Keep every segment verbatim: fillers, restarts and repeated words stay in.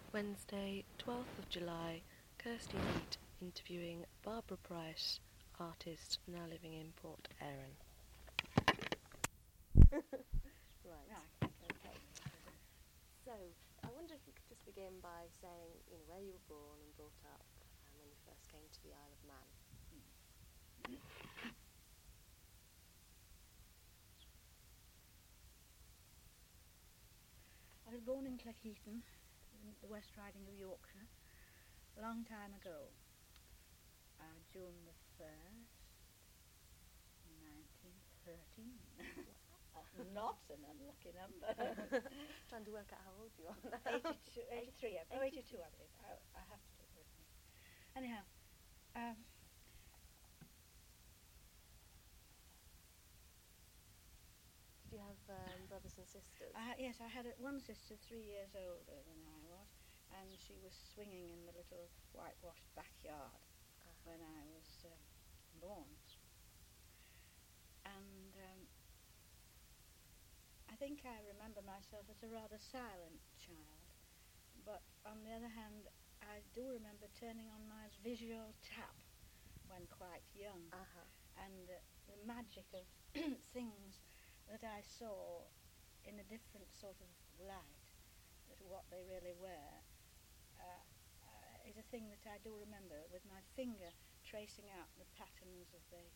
Wednesday, twelfth of July, Kirsty Wheat interviewing Barbara Price, artist now living in Port Erin. Right. Right. Okay. So, I wonder if you could just begin by saying, you know, where you were born and brought up, and when you first came to the Isle of Man. I was born in Cleckheaton, in the West Riding of Yorkshire, a long time ago, uh, June the first, nineteen thirteen. Not an unlucky number. Trying to work out how old you are now. eighty-two, eighty-three, oh, eighty-two I believe. I, I have to do it with me. Anyhow, um, Did you have um, brothers and sisters? I, yes, I had a, one sister three years older than I was, and she was swinging in the little whitewashed backyard uh, when I was uh, born. And um, I think I remember myself as a rather silent child, but on the other hand, I do remember turning on my visual tap when quite young, uh-huh. and uh, the magic of things that I saw in a different sort of light to what they really were uh, uh, is a thing that I do remember, with my finger tracing out the patterns of the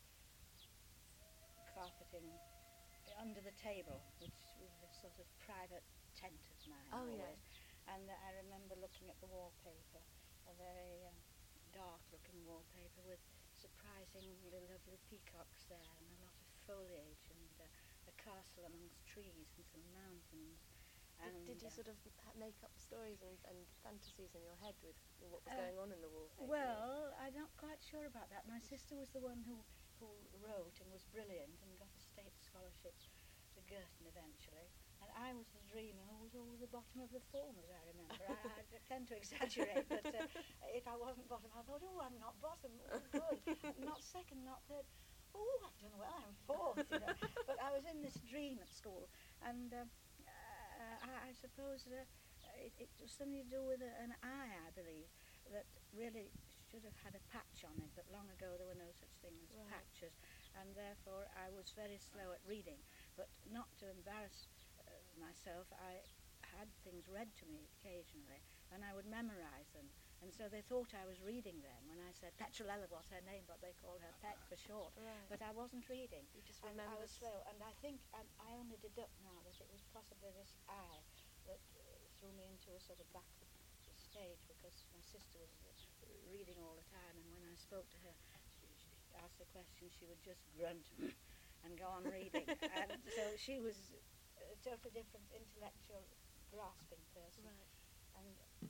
carpeting under the table, which was a sort of private tent of mine Oh, always. yeah. And uh, I remember looking at the wallpaper, a very uh, dark-looking wallpaper with surprisingly lovely peacocks there, and a lot of foliage, and uh, a castle amongst trees and some mountains. Did, And did you uh, sort of ha- make up stories and, and fantasies in your head with what was Uh, going on in the wallpaper? Well, I'm not quite sure about that. My sister was the one who, who wrote and was brilliant and got a state scholarship to Girton eventually. And I was the dreamer who was always the bottom of the form, as I remember. I, I tend to exaggerate, but uh, if I wasn't bottom, I thought, oh, I'm not bottom, oh, good. Not second, not third. Oh, I've done well, I'm fourth, you know. But I was in this dream at school, and uh, uh, I, I suppose uh, it, it was something to do with a, an eye, I believe, that really should have had a patch on it, but long ago there were no such thing as Right. patches, and therefore I was very slow at reading. But not to embarrass uh, myself, I had things read to me occasionally, and I would memorize them. And so they thought I was reading them when I said Petronella was her name, but they called her Pet for short. Right. But I wasn't reading. You just And remember. I was slow, and I think I, I only deduct now that it was possibly this eye that uh, threw me into a sort of back stage, because my sister was uh, reading all the time, and when I spoke to her, she, she asked a question, she would just grunt and go on reading. And so she was a totally different intellectual, grasping person. Right. And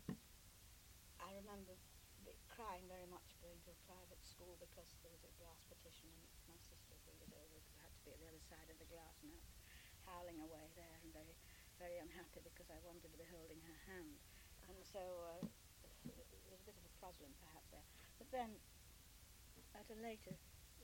I remember b- crying very much going to a private school because there was a glass partition, and my sister, who was over, had to be at the other side of the glass, and I was howling away there and very, very unhappy because I wanted to be holding her hand. And so uh, there was a bit of a problem perhaps there. But then, at a later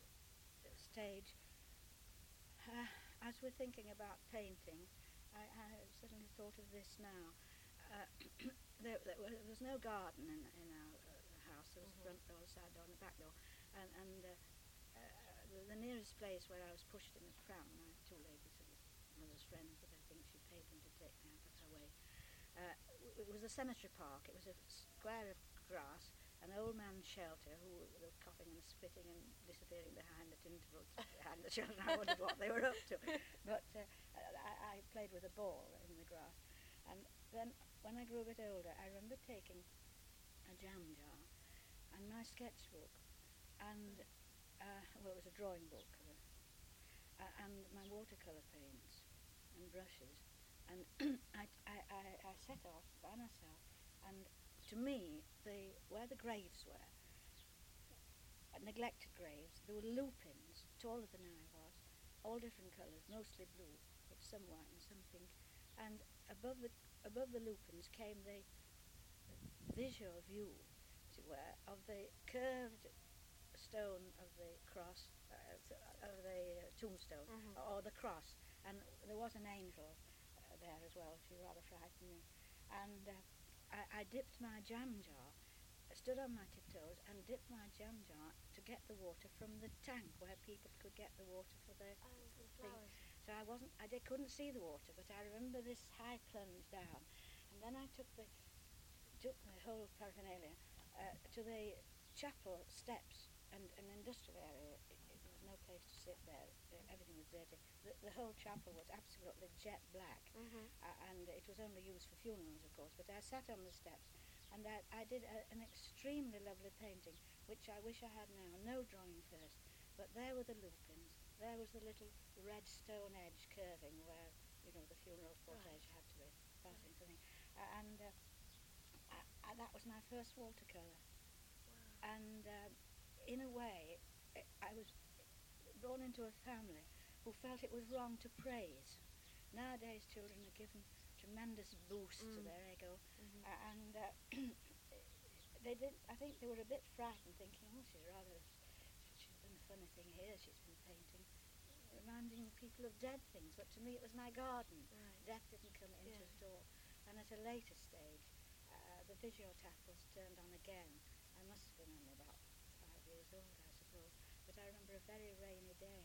stage, uh, as we're thinking about painting, I, I suddenly thought of this now. Uh, there, there, was, there was no garden in, in our uh, house. There was Mhm. a front door, a side door, and a back door. And, and uh, uh, the, the nearest place where I was pushed in a pram, my two ladies who were mother's friends, but I think she paid them to take me out of her way. Uh, it was a cemetery park. It was a square of grass, an old man's shelter, who were coughing and spitting and disappearing behind at intervals behind the children. I wondered what they were up to. But uh, I, I played with a ball in the grass. And then when I grew a bit older, I remember taking a jam jar and my sketchbook and, uh, well, it was a drawing book, uh, and my watercolour paints and brushes. And I, I, I, I set off by myself, and to me, the where the graves were, uh, neglected graves, there were lupins, taller than I was, all different colours, mostly blue, but some white and some pink. And above the above the lupins came the visual view, as it were, of the curved stone of the cross, uh, th- of the uh, tombstone, Mhm. or the cross, and there was an angel uh, there as well. She rather frightened me, and uh, I, I dipped my jam jar, I stood on my tiptoes and dipped my jam jar to get the water from the tank where people could get the water for their Oh, for the thing. flowers. So I wasn't, I did, couldn't see the water, but I remember this high plunge down, and then I took the took the whole paraphernalia uh, to the chapel steps and an industrial area. It, it, there was no place to sit there. Uh, everything was dirty. The, the whole chapel was absolutely jet black, Mm-hmm. uh, and it was only used for funerals, of course. But I sat on the steps, and I, I did a, an extremely lovely painting, which I wish I had now. No drawing first, but there were the lupins. There was the little red stone edge curving where, you know, the funeral cortege Right. had to be passing for me. Uh, and uh, I, I, that was my first watercolour. Wow. And um, in a way, I, I was born into a family who felt it was wrong to praise. Nowadays, children are given tremendous boost to Mm. their ego, Mm-hmm. uh, and uh, they did. I think they were a bit frightened, thinking, "Oh, she's rather, she's done a funny thing here. She's been painting, reminding people of dead things." But to me, it was my garden. Right. Death didn't come into Yeah. it at all. And at a later stage, uh, the Visiotap was turned on again. I must have been only about five years old, I suppose. But I remember a very rainy day,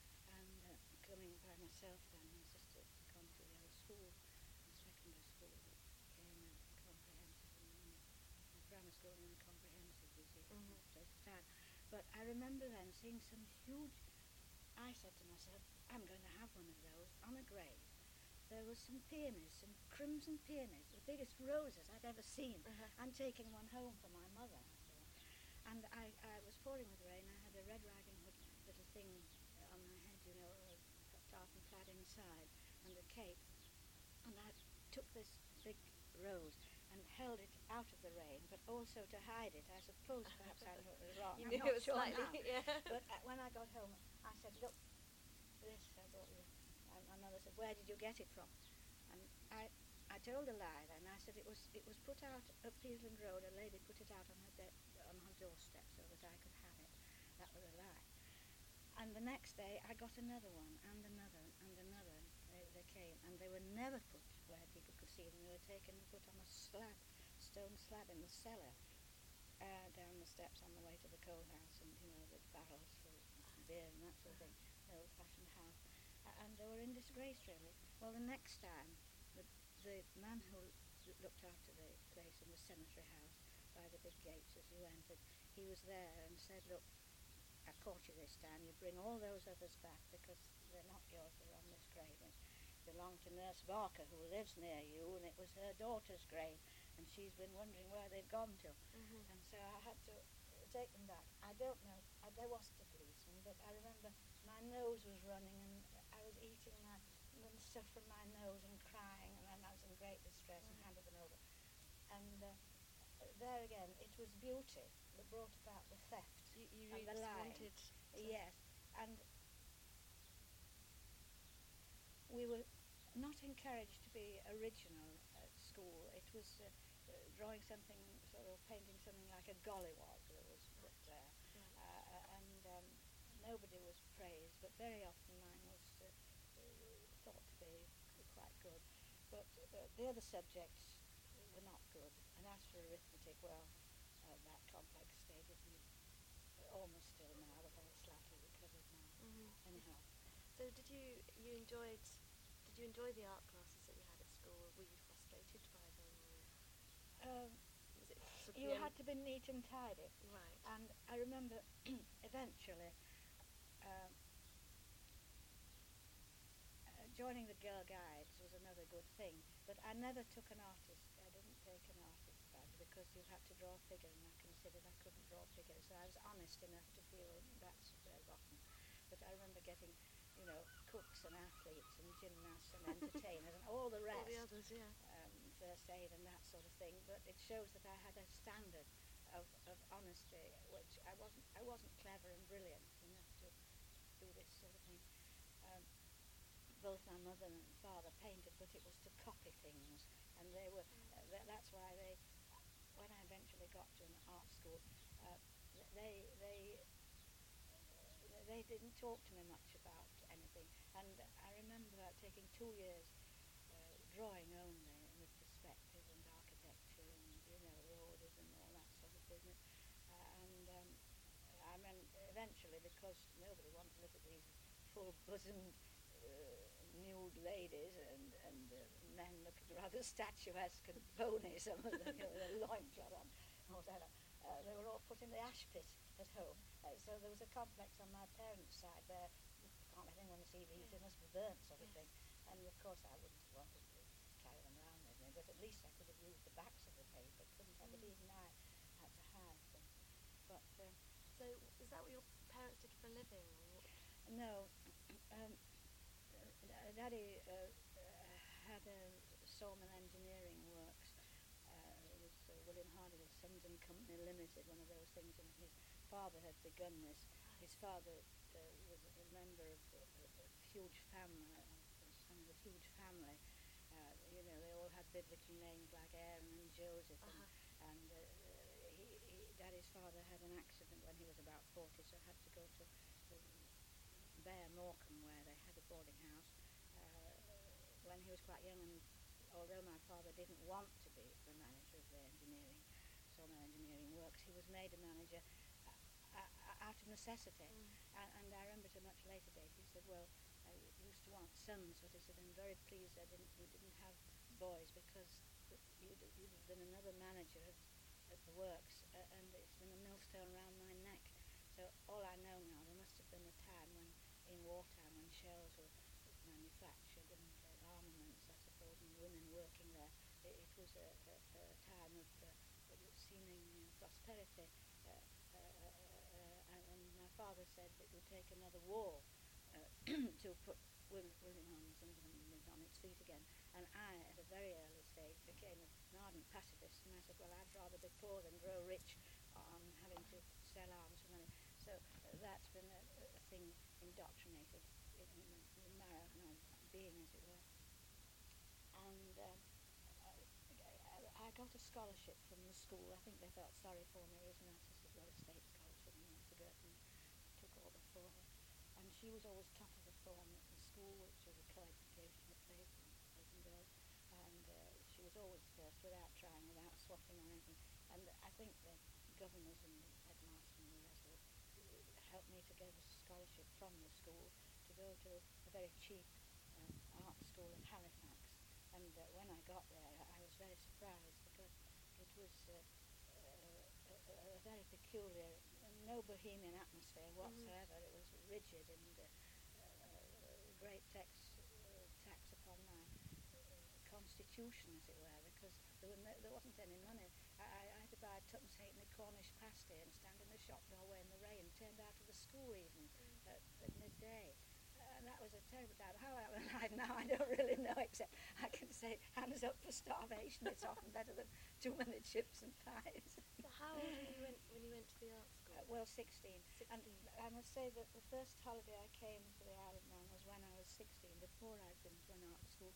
and uh, coming by myself then. My sister had gone to the other school, the secondary school that became a comprehensive, and then a grammar school and then a comprehensive, you see, Mhm. at the time. But I remember then seeing some huge. I said to myself, I'm going to have one of those on a grave. There was some peonies, some crimson peonies, the biggest roses I'd ever seen. Uh-huh. I'm taking one home for my mother. I thought. And I, I was pouring with rain. I had a Red Riding Hood little thing on my head, you know, a tartan plaid inside, and a cape. And I took this big rose and held it out of the rain, but also to hide it. I suppose perhaps I knew it was wrong. You I'm knew not it was sure slightly, now. yeah. But uh, when I got home, I said, look, this I brought you. And my mother said, where did you get it from? And I, I told a lie then. I said it was it was put out at Peasland Road. A lady put it out on her de- on her doorstep so that I could have it. That was a lie. And the next day I got another one and another and another. They, they came and they were never put where people could see them. They were taken and put on a slab, stone slab in the cellar, uh, down the steps on the way to the coal house, and you know the barrels for beer and that sort of thing, the old-fashioned house. Uh, and they were in disgrace really. Well, the next time, the the man who l- looked after the place in the cemetery house by the big gates as you entered, he was there and said, look, I caught you this time. You bring all those others back because they're not yours. They're on this grave. It belonged to Nurse Barker, who lives near you, and it was her daughter's grave, and she's been wondering where they've gone to. Mhm. And so I had to uh, take them back. I don't know. I, there wasn't a policeman, but I remember my nose was running, and I was eating my the stuff from my nose and crying, and I was in great distress and Right. handed them over. And uh, there again, it was beauty that brought about the theft. You, you And really the just line. wanted to... Yes, and we were not encouraged to be original at school. It was uh, uh, drawing something, sort of painting something like a gollywog that was put there, Right. uh, and um, nobody was praised, but very often mine was uh, uh, thought to be quite good. But uh, the other subjects were not good, and as for arithmetic, well, uh, that complex stayed with me almost still now, but I slightly recovered now. Mhm. Anyhow. So did you you enjoyed did you enjoy the art classes that you had at school? Were you frustrated by them, or Um, was it sort of you the had only... to be neat and tidy, Right. and I remember eventually um, uh, joining the Girl Guides was another good thing, but I never took an artist. I didn't take an artist badge because you had to draw a figure, and I considered I couldn't draw figures, so I was honest enough to feel that's very rotten. But I remember getting, you know, cooks and athletes and gymnasts and entertainers and all the rest. All the others, yeah. Um, first aid and that sort of thing, but it shows that I had a standard of, of honesty, which I wasn't. I wasn't clever and brilliant enough to do this sort of thing. Um, both my mother and father painted, but it was to copy things, and they were. Uh, th- that's why they. When I eventually got to an art school, uh, th- they they uh, they didn't talk to me much about anything, and I remember taking two years uh, drawing only with perspective and architecture isn't it? Uh, and um, I mean, eventually, because nobody wanted to look at these full-bosomed uh, nude ladies, and, and uh, men looked rather statuesque and bony, some of them, you know, with a loincloth on, or whatever. Uh, they were all put in the ash pit at home. Uh, so there was a complex on my parents' side where you can't let anyone see these, Yeah. they must be burnt, sort of Yes. thing. And of course I wouldn't have wanted to carry them around with me, but at least I could have used the backs of the paper, couldn't I? But Mm. even I had to hide them. But uh, So is that what your parents did for a living? Or what? no, um, uh, Daddy uh, uh, had a sawmill engineering works. Uh, it was uh, William Hardy Sons and Company Limited, one of those things, and his father had begun this. His father uh, was a member of a, a huge family, uh, son of a huge family. Uh, you know, they all had biblical names like Aaron and Joseph, and, Uh-huh. and uh, he, he, Daddy's father had an accident when he was about forty, so had to go to uh, Bear Morecambe, where they had a boarding house, uh, when he was quite young. And although my father didn't want to be the manager of the engineering, sawmill engineering works, he was made a manager uh, uh, out of necessity. Mm. And, and I remember at a much later date he said, well, I used to want sons, but he said, I'm very pleased I didn't, we didn't have boys, because you'd, you'd have been another manager at, at the works, uh, and it's been a millstone round my neck. So all I know now, there must have been a time when, in wartime, when shells were manufactured and uh, armaments, I suppose, and women working there, it, it was a, a, a time of uh, seeming uh, prosperity. Uh, uh, uh, and, and my father said it would take another war uh, to put William, William Holmes England on its feet again. And I, at a very early stage, became an ardent pacifist, and I said, well, I'd rather be poor than grow rich on having to sell arms for money. So uh, that's been a, a thing indoctrinated in, in, the, in the marrow of my being, as it were. And um, I, I got a scholarship from the school. I think they felt sorry for me. Reason I said, well, a state scholarship, and Mister Girton took over for her. And she was always top of the form at the school, which was a co-educational place, and boys and girls. And uh, she was always first, without trying, without swatting or anything. And I think the governors and the headmaster and the rest of it helped me to get a scholarship from the school to go to a very cheap uh, art school in Halifax. And uh, when I got there, I, I was very surprised, because it was uh, uh, a, a very peculiar, no bohemian atmosphere whatsoever. Mm-hmm. It was rigid and uh, uh, great tax, uh, tax upon my constitution, as it were, because there, were no, there wasn't any money. I, I, I had to buy tuppence halfpenny Cornish pasty and stand in the shop doorway in the rain, turned out of the school even mm. at, at midday. And that was a terrible time. How I'm alive now, I don't really know, except I can say hands up for starvation. It's often better than too many chips and pies. So how old were you when, when you went to the art school? Uh, well, sixteen. sixteen. And I must say that the first holiday I came to the Isle of Man was when I was sixteen, before I'd been to an art school.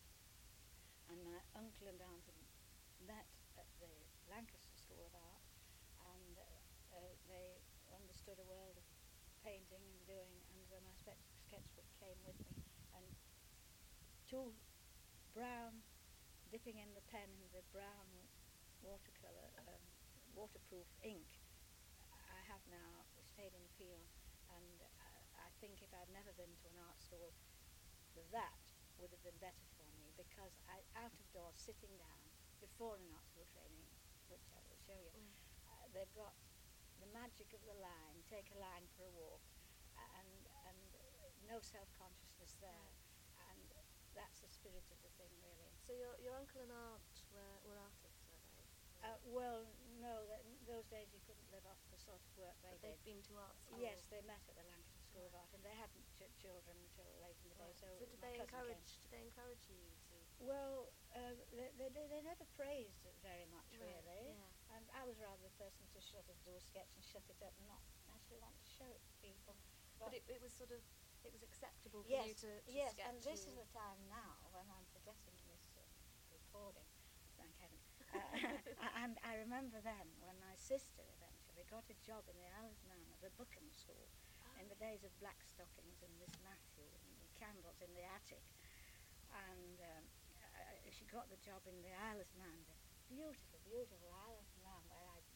And my uncle and aunt had met at the Lancaster School of Art, and uh, uh, they understood a world of painting and doing, and so my spe- sketchbook came with me, and two brown, dipping in the pen in the brown watercolour, um, waterproof ink I have now stayed in Peel, and uh, I think if I'd never been to an art school, that would have been better for me, because I, out of doors, sitting down, before an art school training, which I will show you, mm. uh, they've got the magic of the line, take a line for a walk, and, and uh, no self-consciousness there, mm. and that's the spirit of the thing, really. So your, your uncle and aunt were, were artists, were they? Uh, well, no, that, in those days you couldn't live off the sort of work they but did. They'd been to art school? Yes, they met at the Lancaster School right. of Art, and they hadn't ch- children until late in the right. day. So, so did they encourage? Did they encourage you to? Well, uh, they, they they never praised it very much, right. really. Yeah. And I was rather the person to sort of do a sketch and shut it up, and not actually want to show it to people. But, but it, it was sort of it was acceptable for yes, you to, to yes, sketch. And this and is the time now when I'm forgetting this uh, recording. Thank heaven. uh, and I remember then when my sister eventually got a job in the Isle of Man at the Bookham School oh. in the days of Black Stockings and Miss Matthew and the candles in the attic. And um, uh, she got the job in the Isle of Man, the beautiful, beautiful Isle of Man, where I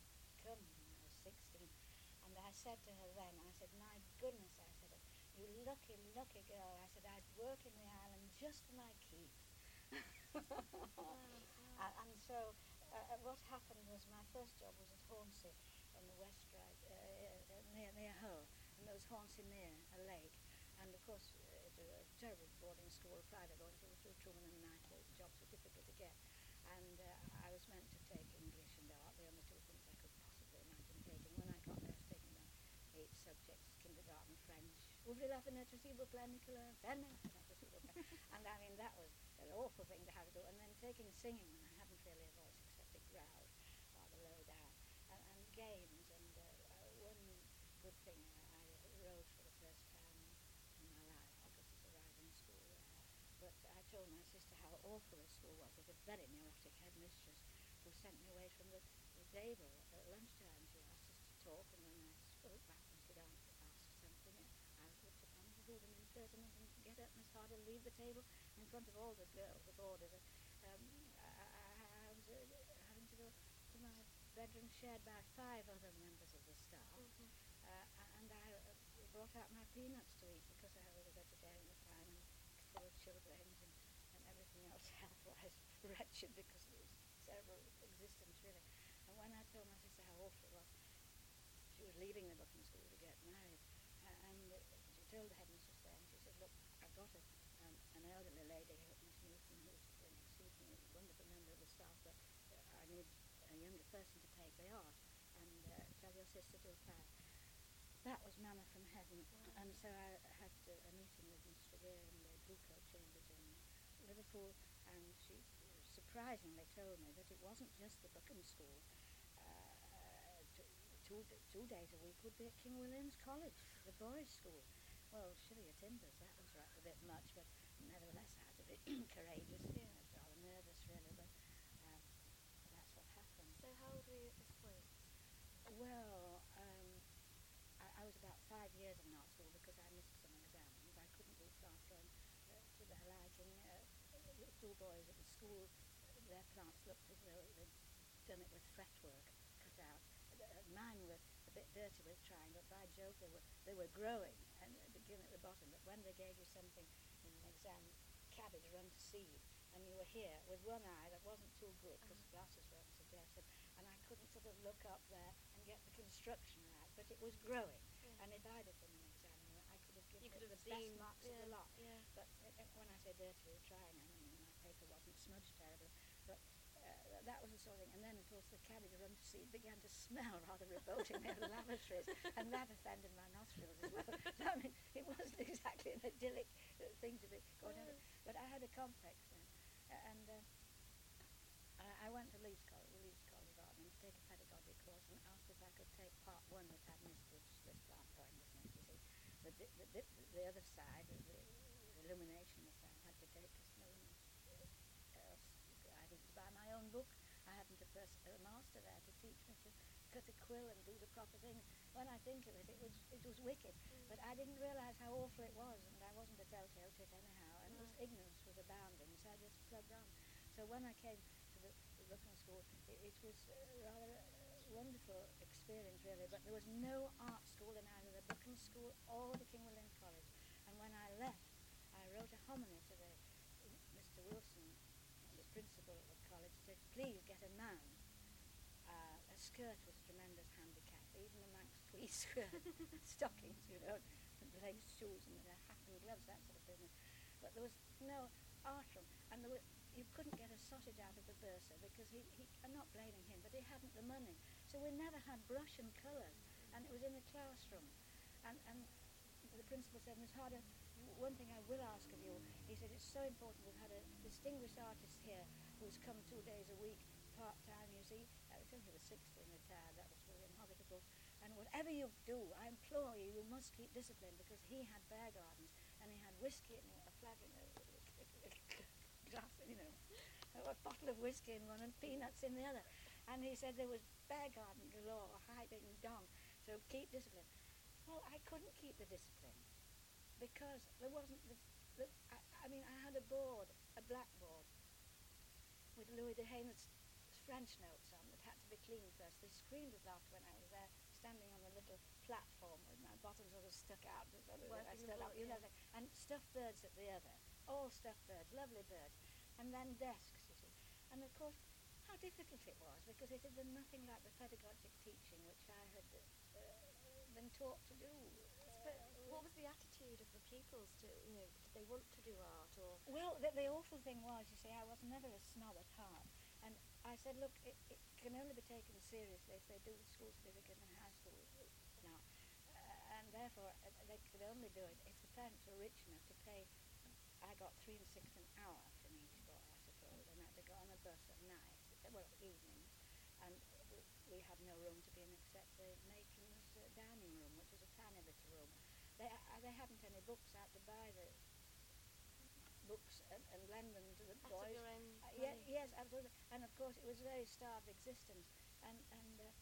become when I was sixteen. And I said to her then, I said, my goodness, I said, you lucky, lucky girl. I said, I'd work in the island just for my keeps. Wow, wow. and, and so uh, what happened was my first job was at Hornsey on the West Ride, uh, uh, near, near Hull. And there was Hornsey Mere, a lake. And of course, uh, it was a terrible boarding school, private boarding school, through Truman and night. The jobs were difficult to get. And uh, I was meant to take English and art, the only two things I could possibly imagine taking. When I got there, I was taking about eight subjects, kindergarten, French. Ouvrez la fenêtre s'il vous plaît, Nicolas. Fermez la fenêtre s'il vous plaît. And I mean, that was an awful thing to have to do. And then taking singing when I hadn't really a voice except it growled rather low down. And, and games. And uh, uh, one good thing, uh, I rode for the first time in my life because it's a riding school there. But I told my sister how awful the school was. With a very neurotic headmistress who sent me away from the, the table at lunchtime. She asked us to talk, and when I spoke back and she'd asked something, I was looked upon as a rude and impertinent and get up Miss Harder, leave the table in front of all the girls, the boarders. Um, I, I, I was uh, having to go to my bedroom shared by five other members of the staff, Mm-hmm. uh, and I uh, brought out my peanuts to eat because I was a vegetarian at the time and full of chilblains and, and everything else health-wise wretched because it was terrible existence really. And when I told my sister how awful it was, she was leaving the booking school to get married, uh, and uh, she told the headmistress there, and she said, look, I've got a, um, an elderly lady, Miss Newton, who's an exceedingly wonderful member of the staff, but uh, I need a younger person to take the art, and uh, tell your sister to apply. That was manna from heaven. Wow. And so I had uh, a meeting with Miss Tregear in the Blue Coat Chambers in Liverpool, and she surprisingly told me that it wasn't just the Bookham School. Uh, t- two, d- two days a week would be at King William's College, the boys' school. Well, shiver your timbers, that was right, a bit much, but nevertheless I had to be courageous. Yeah. I was rather nervous, really, but um, that's what happened. So how old were you at this point? Well, um, I, I was about five years in art school because I missed some exams. I couldn't do plastering uh, to their liking. Uh, the two boys at the school, uh, their plants looked as though they'd done it with fretwork cut out. Uh, mine were a bit dirty with trying, but by Jove, they were they were growing and uh, begin at the bottom. But when they gave you something in an exam, cabbage run to seed, and you were here with one eye that wasn't too good because uh-huh. glasses weren't suggested, and I couldn't sort of look up there and get the construction right, but it was growing. Yeah. And if I'd have been an examiner, I could have given you it could have the seen, best marks yeah, of the lot. Yeah. But uh, when I say dirty with trying, I mean my paper wasn't smudged terribly. But uh, that was the sort of thing. And then, of course, the cabbage run to seed began to smell rather revoltingly of the lavatories, and that offended my nostrils as well. So, I mean, it wasn't exactly an idyllic uh, thing to be going over. But I had a complex then. Uh, and uh, I, I went to Leeds College, Leeds College of Art, and to take a pedagogy course, and asked if I could take part one, which I'd missed, which was plant drawing, wasn't it, you see. The, the, the, the other side, the, the illumination, which I had to take because no one else, I didn't buy my own book. I hadn't a, pers- a master there to teach me to cut a quill and do the proper things. When I think of it, it was it was wicked. Mm. But I didn't realise how awful it was, and I wasn't a telltale tit anyhow, and no. it was, ignorance was abounding, so I just plugged on. So when I came to the, the Bookham School, it, it was uh, rather a wonderful experience, really, but there was no art school in either the Bookham School or the King William's College. And when I left, I wrote a homily to the Mister Wilson, the principal of the college, said, please get a man. Uh, a skirt was a tremendous handicap, even a Manx tweed skirt, stockings, you know, and lace shoes and a hat and gloves, that sort of business. But there was no art room, and there were, you couldn't get a sausage out of the bursar because he, he, I'm not blaming him, but he hadn't the money. So we never had brush and colours, and it was in the classroom. And, and the principal said, Miss Harder, one thing I will ask of you, he said, it's so important. We've had a distinguished artist here who's come two days a week, part-time, you see. I think he was sixty and retired. That was William Hoggett, of course. And whatever you do, I implore you, you must keep discipline, because he had bear gardens, and he had whiskey and a flag in a, a, a, a glass, you know, a bottle of whiskey in one and peanuts in the other. And he said there was bear garden galore, hiding dong, so keep discipline. Well, I couldn't keep the discipline, because there wasn't the, the I, I mean, I had a board, a blackboard, with Louis de Haina's French notes on that had to be cleaned first. They screamed with laughter when I was there, standing on the little platform with my bottom sort of stuck out, just sort of, I Working stood the up, board, you know, yeah. like- and stuffed birds at the other, all stuffed birds, lovely birds, and then desks, you see. And of course, how difficult it was, because it had been nothing like the pedagogic teaching which I had uh, been taught to do. But Uh, what was the attitude of the pupils to, you know, did they want to do art or? Well, the, the awful thing was, you see, I was never a snob at heart. And I said, look, it, it can only be taken seriously if they do the school certificate and high school now. Uh, and therefore, uh, they could only do it if the parents were rich enough to pay. I got three and six an hour from each boy, I suppose, and I had to go on a bus at night, well, evenings. And we, we had no room to be in except the matron's uh, dining room, which was a tiny little room. They, uh, they hadn't any books out to buy the books and, and lend them to the Out boys. of your own Uh, yeah, money? yes, absolutely. And of course, it was a very starved existence. And and uh,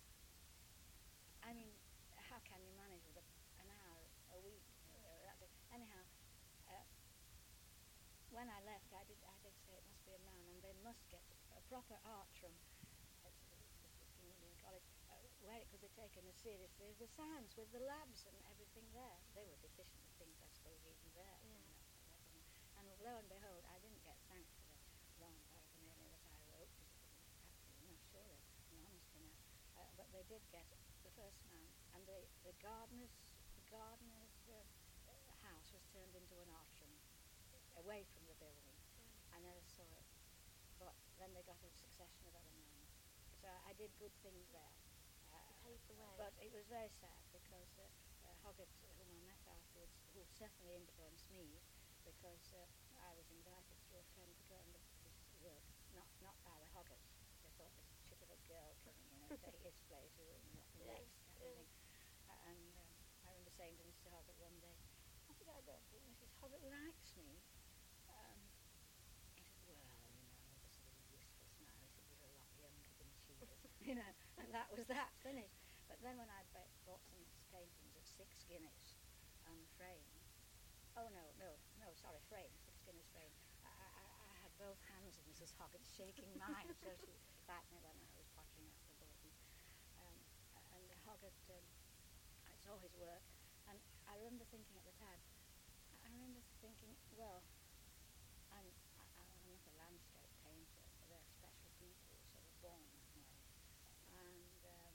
I mean, how can you manage with a, an hour a week? Uh, that's it. Anyhow, uh, when I left, I did I did say it must be a man, and they must get a proper art room at King William College, uh, where it could be taken as seriously as the science, with the labs and everything there. They were deficient in things, I suppose, even there. Yeah. You know, and lo and behold, I didn't get thanked for the long paraphernalia that I wrote, because it was absolutely enough, surely, and honest enough. Uh, but they did get the first man, and the, the gardener's, the gardener's uh, uh, house was turned into an art room, away from the building. Right. I never saw it. But then they got a succession of other men. So I did good things there. Uh, You paved the way. But it was very sad, because uh, uh, Hoggett, whom I met afterwards, who certainly influenced me, because uh, I was invited through a friend to go and look at his work, not not by the Hoggett. They thought this chip of a girl coming, you know, to his place, who was not Yes, next kind of yes. thing. Uh, and um, I remember saying to Mister Hoggett one day, I said, I don't think Missus Hoggett likes me. Um, he said, well, you know, with a sort of wistful smile, he said, you're a lot younger than she is, you know, and that was that, finished. But then when I ba- bought some of his paintings at six guineas on frame, oh no, no, no, sorry, frame, six guineas frame, I, I, I had both hands of Missus Hoggett shaking mine, so she liked me when I was pottering up the board. And, um, and Hoggett, um, I saw his work, and I remember thinking at the time, I remember thinking, well, I'm, I, I'm not a landscape painter, but they're special people, sort of born that way. And um,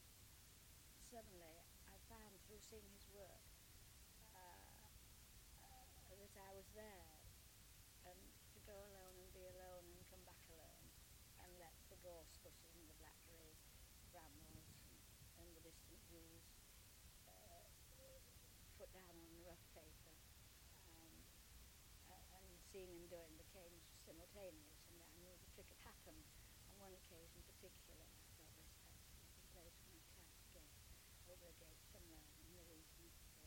suddenly I found, through seeing his work, uh, uh, that I was there, and to go alone and be alone and come back alone, and let the gorse bushes and the blackberry brambles and, and the distant views uh, put down on rough paper, um, uh, and seeing and doing became simultaneous, and I knew the trick had happened on one occasion particularly. I thought this has taken place when I chanced gate, over a gate somewhere in the region of uh,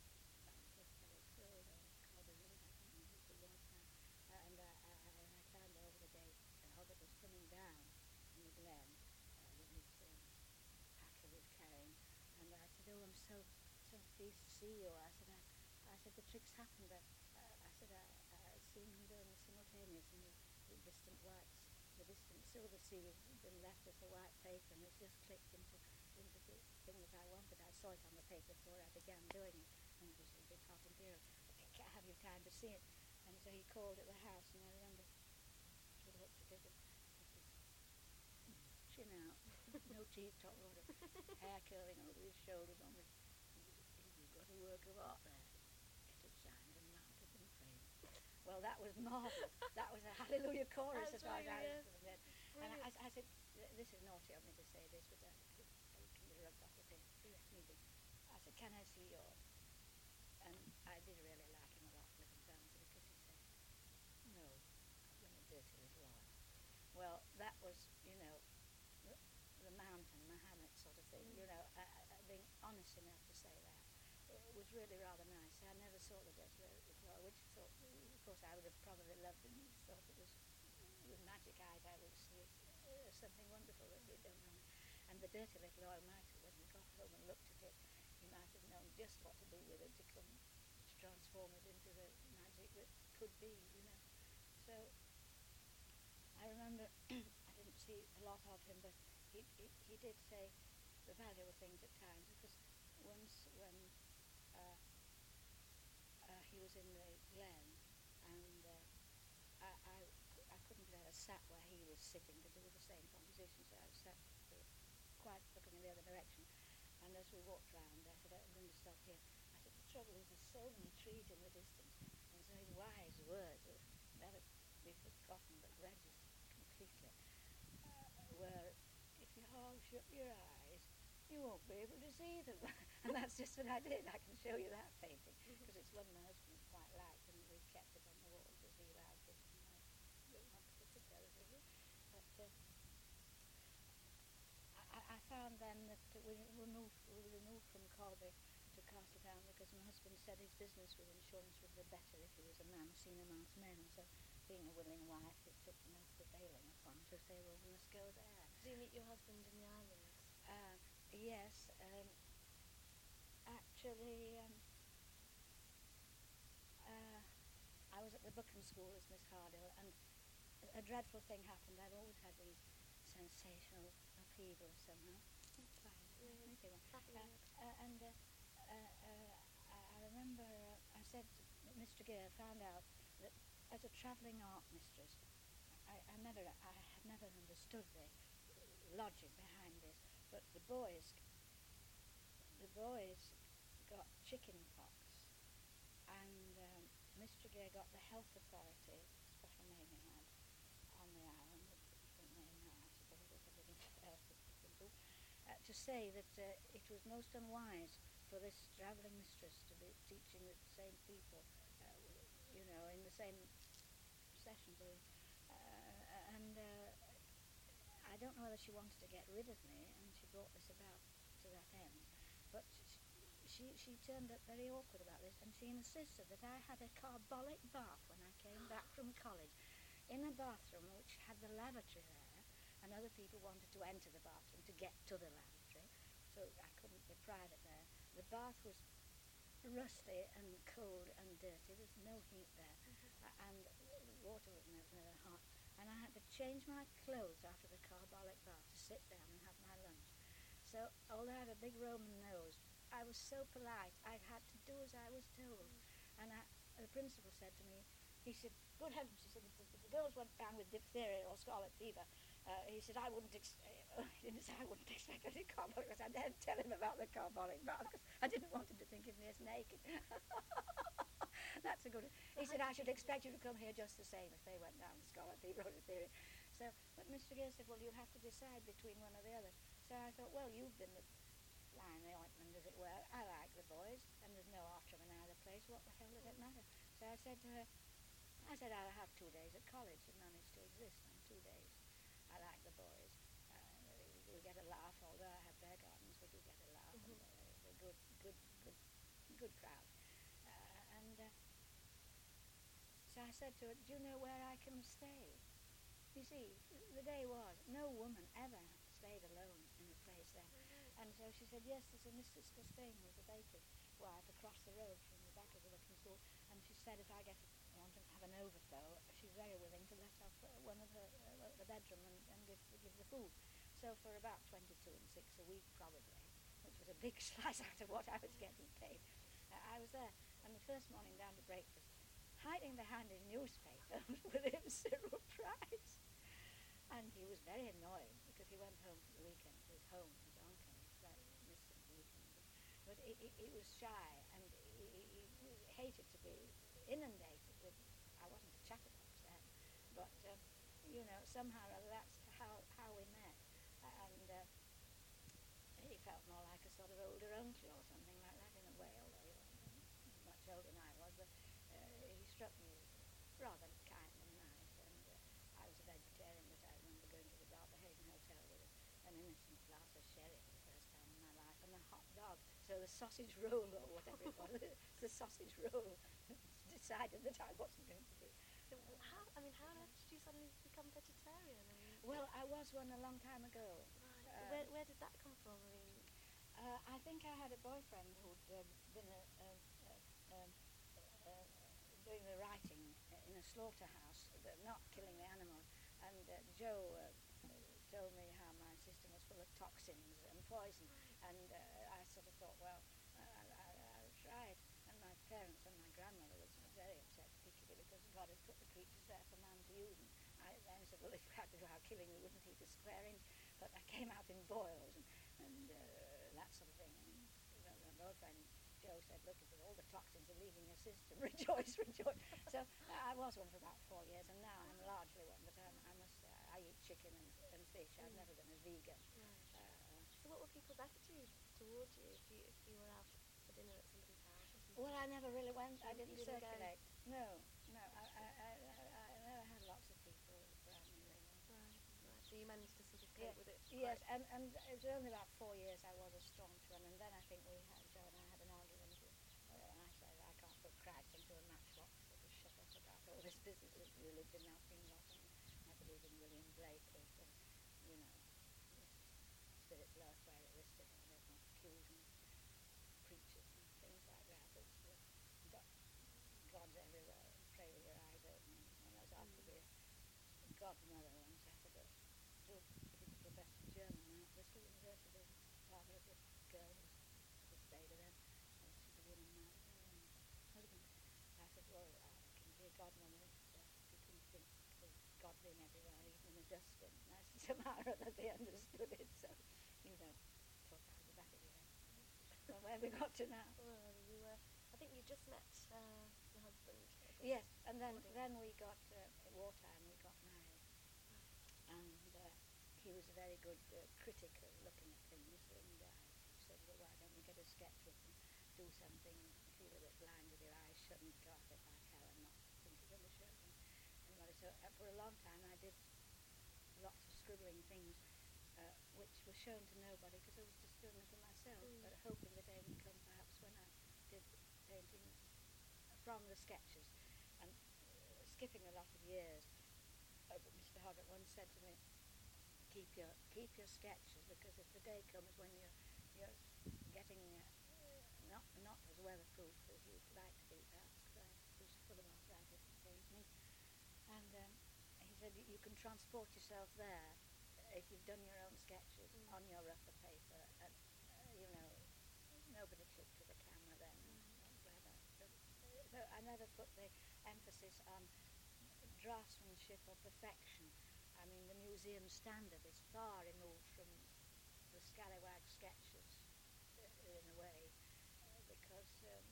Clifford Road or Calder Road, I don't know which it was now, uh, and I, I, I I climbed over the gate, and Hoggett was coming down in the glen uh, with his um, pack that he was carrying, and I said, oh, I'm so so pleased to see you. I said, I, I said, the trick's happened. I, uh, I said, I, I seen him doing the simultaneous, and the, the distant whites, the distant silver sea has been left as the white paper, and it's just clicked into into the thing that I wanted. I saw it on the paper before I began doing it, and it was a big hot imperial. Can't have you time to see it? And so he called at the house, and I remember he looked at it, and with his chin out, no teeth, top water, hair curling over his shoulders on me. You've got a work of art there. Get it signed and mounted and framed. Well, that was marvellous. That was a hallelujah chorus as far as I was concerned. And I, I said, this is naughty of me to say this, but uh, it, it can be rubbed off the paper. Yeah. Meeting. I said, can I see yours? And I did really like him a lot, little Francie, because he said, no, I've done a dirty little art. Well, that was, you know, the, the mountain, Muhammad sort of thing, Mm. you know, uh, uh, being honest enough to say that. It was really rather nice. I never saw the dirty little art, which thought, of course, I would have probably loved and thought it was, with magic eyes, I would see it uh, something wonderful that he'd done wrong. And the dirty little oil might have, when he got home and looked at it, he might have known just what to do with it to come, to transform it into the magic that could be, you know. So I remember I didn't see a lot of him, but he, he, he did say the valuable things at times, because once when uh, uh, he was in the Glen, and uh, I, I, I couldn't have sat where he was sitting to do the same composition, so I sat uh, quite looking in the other direction. And as we walked round, I said, I'm going to stop here. I said, the trouble is there's so many trees in the distance, and so his wise words will never be forgotten but registered completely, uh, were, if you half shut your eyes, you won't be able to see them. And that's just what I did. I can show you that painting, because mm-hmm. it's one my husband quite liked, and we've kept it on the wall because he liked it, and I don't want to put it there. But uh, I, I found then that we, we, moved, we removed from Colby to Castletown because my husband said his business with insurance would be better if he was a man seen amongst men, and so being a willing wife, it took no prevailing upon to say, well, we must go there. Did you meet your husband in the islands? Uh, yes, um, actually, um, uh, I was at the Buchan School as Miss Hardill, and a, a dreadful thing happened. I'd always had these sensational upheavals somehow. It's fine. Yeah, uh, uh, and uh, uh, uh, I remember uh, I said Mister Gear found out that as a travelling art mistress, I, I never, I had never understood the logic behind this, but the boys, the boys got chicken pox, and um, Mister Gear got the health authority, special name he had, on the island, a different name now, I suppose, it's a living health people, uh, to say that uh, it was most unwise for this travelling mistress to be teaching the same people, uh, you know, in the same session doing, uh, and uh, I don't know whether she wanted to get rid of me, and she brought this about to that end, but she, she turned up very awkward about this, and she insisted that I had a carbolic bath when I came back from college, in a bathroom which had the lavatory there, and other people wanted to enter the bathroom to get to the lavatory, so I couldn't be private there. The bath was rusty and cold and dirty, there's no heat there, mm-hmm. uh, and water was never, never hot, and I had to change my clothes after the carbolic bath to sit down and have my lunch. So, although I have a big Roman nose, I was so polite, I had to do as I was told. Mm. And I, the principal said to me, he said, good heavens, he said, if the, if the girls went down with diphtheria or scarlet fever, uh, he said, I wouldn't, ex- uh, he didn't say I wouldn't expect any carbolic, because I daren't tell him about the carbolic bath, because I didn't want him to think of me as naked. That's a good one. He said, I should expect you to come here just the same if they went down with scarlet fever or diphtheria. So, but Mister Gear said, well, you'll have to decide between one or the other. So I thought, well, you've been the fly in the ointment, as it were. I like the boys, and there's no Artram in either place. What the hell did it matter? So I said to her, I said I'll have two days at college and manage to exist on two days. I like the boys. Uh, we get a laugh, although I have bear gardens, we do get a laugh, mm-hmm. and they're, they're good, good, good, good crowd. Uh, and uh, so I said to her, do you know where I can stay? You see, the day was, no woman ever stayed alone in a place there. Mm-hmm. And so she said, yes, there's a Missus Costain, who's a baker's wife, across the road from the back of the Buchan School, and she said if I get a, want to have an overflow, she's very willing to let off uh, one of her, uh, the bedroom and, and give, give the food. So for about twenty-two and six a week, probably, which was a big slice out of what I was getting paid, uh, I was there. And the first morning down to breakfast, hiding behind his newspaper was William Cyril Price. And he was very annoyed because he went home for the weekend to his home, his uncle, his friend, missed him the weekend. But he, he, he was shy, and he, he, he hated to be inundated with, I wasn't a chatterbox then, but, uh, you know, somehow or other that's how, how we met. And uh, he felt more like a sort of older uncle or something like that in a way, although he was much older than I was, but uh, he struck me as rather kind and nice, and uh, I was a vegetarian, but I remember going to the Barberhaven Hotel with an innocent glass of sherry for the first time in my life, and a hot dog, so the sausage roll or whatever it was, the sausage roll decided that I wasn't going to be. So how, I mean, how on earth did you suddenly become vegetarian? I mean, well, I was one a long time ago. Right. Um, where, where did that come from? I mean, uh, I think I had a boyfriend who'd uh, been a, a, a, um, uh, doing the writing in a slaughterhouse, but not killing the animals. And uh, Joe uh, full of toxins and poison. And uh, I sort of thought, well, I, I, I'll try it. And my parents and my grandmother was very upset, particularly because God had put the creatures there for man to use. And I then said, well, if we had to go out killing, we wouldn't eat a square inch. But I came out in boils and, and uh, that sort of thing. And you know, my old friend Joe said, look, he said, all the toxins are leaving your system. Rejoice, rejoice. So uh, I was one for about four years, and now I'm largely one. But I'm, I must say, I eat chicken and, and fish. I've Mm. never been a vegan. Right. Uh, So what were people's attitude towards you if you if you were out for dinner at somebody's house or something? well, I never really went. I You didn't, didn't go? circulate. No, no. I, I, I, I, I never had lots of people around me, really. Right, right. So you managed to sort of Yeah, cope with it. yes, quite- and, and it was only about four years I was a staunch one, and then I think we had, Joe and I had an argument, uh, and I said, I can't put Christ into a matchbox, so just shut up about all this business of religion now things off, and I believe in William Blake, that, uh, you know, spirit bloweth where it listeth, and there's not accusing preachers and things like that. It's, uh, God, God's everywhere, and pray with your eyes open, and when I was asked to be a godmother once, I said, well, do he's a professor of German now at Bristol University, father of the girl who's the stayed with them. Uh, she's a woman now, um, husband. I said, well, I can be a godmother if, uh, if you can think there's God being everywhere, even in a dustbin. And I said, somehow or other they understood it, so, you know, talk out of the back of your head. Well, where we got to now? Well, you were. I think you just met uh, your husband. I guess. Yes, and then, According- then we got, uh, at wartime, we got married. And uh, he was a very good uh, critic of looking at things, and I said, well, why don't you get a sketchbook and do something, feel a bit blind with your eyes shut and go at it like hell and not think you're going to show them anybody. So uh, for a long time I did lots of scribbling things uh, which were shown to nobody because I was just doing them for myself, Mm. but hoping the day would come perhaps when I did painting from the sketches. And uh, skipping a lot of years, uh, Mister Hoggart once said to me, keep your keep your sketches, because if the day comes when you're you're getting uh, not not as weatherproof as you'd like to be, perhaps, because I was full of arthritis and pains, and um, he said you, you can transport yourself there if you've done your own sketches Mm. on your rougher paper, and uh, you know nobody clicked to the camera then. Mm. I'm glad I, but, uh, so I never put the emphasis on draftsmanship or perfection. I mean, the museum standard is far removed from the scallywag sketches, uh, in a way, uh, because um,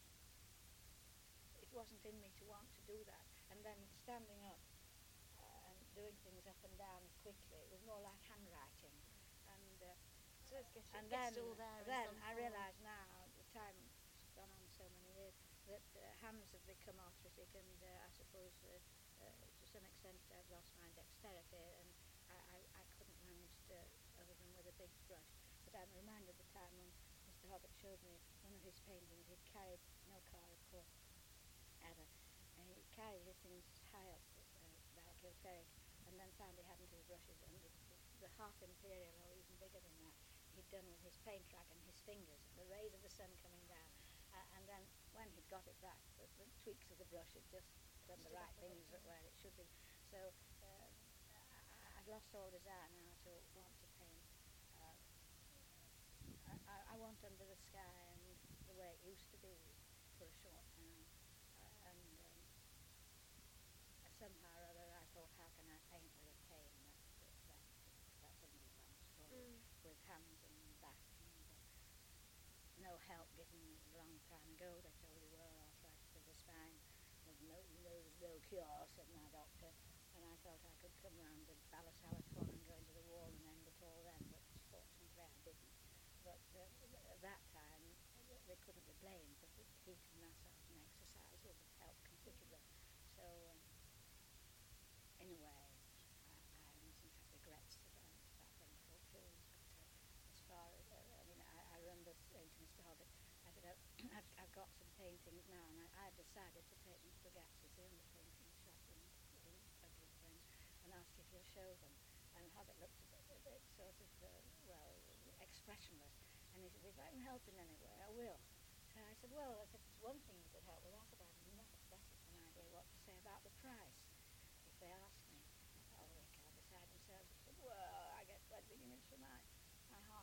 it wasn't in me to want to do that. And then standing up uh, and doing things up and down quickly, it was more like handwriting. And uh, So it's getting, and get then, it all there. in then some I form. realise now, the time has gone on so many years, that uh, hands have become arthritic, and uh, I suppose uh, uh, to some extent I've lost my dexterity, and I, I, I couldn't manage to, other than with a big brush. But I'm reminded the time when Mister Hoggart showed me one of his paintings. He'd carried no car, of course, ever, and he carried his things high up uh, Balkilferric, and then found he hadn't his brushes, and the, the, the half imperial, or even bigger than that, he'd done with his paint rag and his fingers, the rays of the sun coming down, uh, and then when he'd got it back, the, the tweaks of the brush had just done the Stood right up a bit, things yeah. where it should be. So uh, I, I've lost all desire now to want to paint. Uh, I, I, I want under the sky and the way it used to be for a short time, uh, and um, somehow or other I thought, how can I paint with a cane? That's uh, that that's a newfound story, Mm. with hands and back, and uh, no help given a long time ago. They told you, well, arthritis of the spine, there's no, there's no cure, said my doctor, and I felt I could come round the Balasalatron and go into the wall and end it all then, but fortunately I didn't. But uh, at that time uh, they couldn't be blamed, but the heat and massage and exercise would have helped considerably. So um, in a way, I, I mustn't have regrets that, I, that thing fulfilled. But uh, as far as, uh, I mean, I, I remember saying to Mister Hoggart, I said, oh, I've, I've got some paintings now, and I, I decided to take them to Bugatti, the only painting shop in, in Ugly Friends, and asked if he'll show them. And Hoggart looked a bit, a bit sort of, uh, well, expressionless, and he said, if I can help in any way, I will. So I said, well, I said, there's one thing you could help with. I said, I've never settled an idea what to say about the price if they ask me. Oh, they can't decide themselves. He said, well, I get twenty guineas for mine.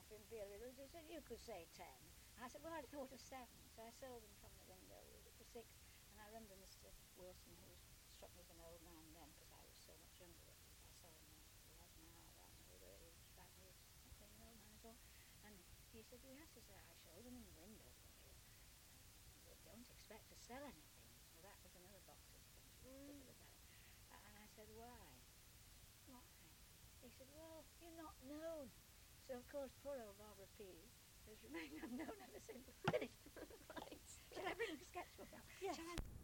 in Beale. He said, you could say ten. And I said, well, I thought of seven. So I sold them from the window for six. And I run to Mister Wilson, who struck me as an old man then, because I was so much younger. I saw him then. He was now, I don't know whether he struck me as being an old man at all. And he said, yes, he said, I showed them in the window for you. But don't expect to sell anything. Well, that was another box of things we Mm. did about it. Uh, and I said, why? Why? He said, well, you're not known. So, of course, poor old Barbara P. has remained unknown ever since. Finished. Right. Shall I bring the sketchbook out? Yes. Shall I?